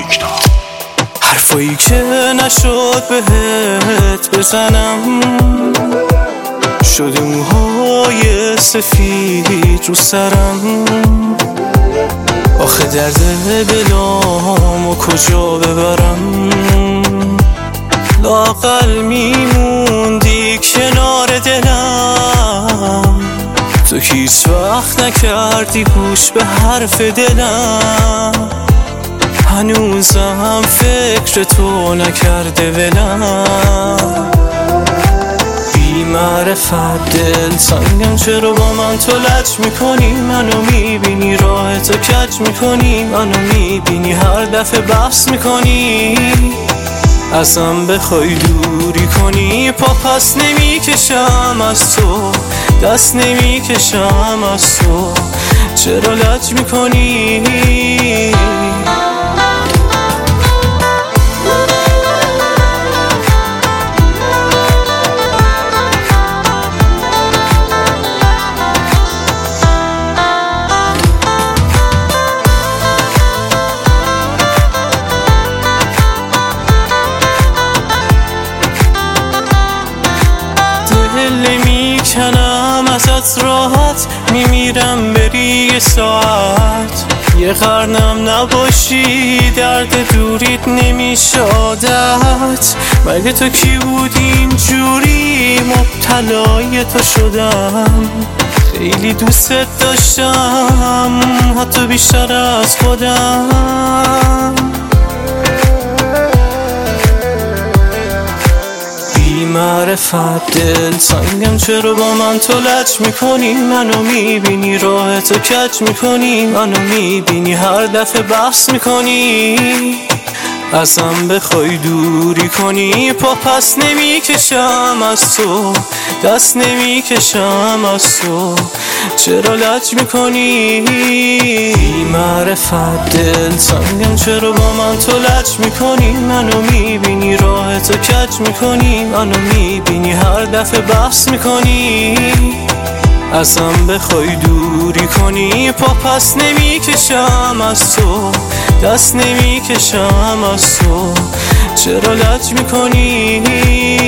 حرفایی که نشد بهت بزنم، شده موهای سفید رو سرم. آخه درد دلامو کجا ببرم؟ لااقل میموندی کنار دلم، تو که هیچ وقت نکردی گوش به حرف دلم. هنوزم فکر تو نکرده ولم. بی معرفت دل سنگم، چرا با من تو لج میکنی؟ منو میبینی راه تو کج میکنی، منو میبینی هر دفعه بحث میکنی. ازم بخوای دوری کنی، پا پس نمیکشم از تو، دست نمیکشم از تو. چرا لج میکنی؟ دل میکنم ازت راحت، میمیرم بری یه ساعت. یه قرنم نباشی درد دوریت نمیشه عادت. مگه تو کی بودی اینجوری مبتلای تو شدم؟ خیلی دوست داشتم حتی بیشتر از خودم. معرفت دل سنگم، چرا با من تو لج میکنی؟ منو میبینی راه تو کج میکنی، منو میبینی هر دفعه بحث میکنی. ازم بخوای دوری کنی، پا پس نمیکشم از تو، دست نمیکشم از تو. چرا لج میکنی؟ بی معرفت دل سنگم، چرا با من تو لج میکنی؟ منو میبینی راه تو کج میکنی، منو میبینی هر دفعه بحث میکنی. ازم بخوای دوری کنی، پا پس نمیکشم از تو، دست نمیکشم از تو. چرا لج میکنی؟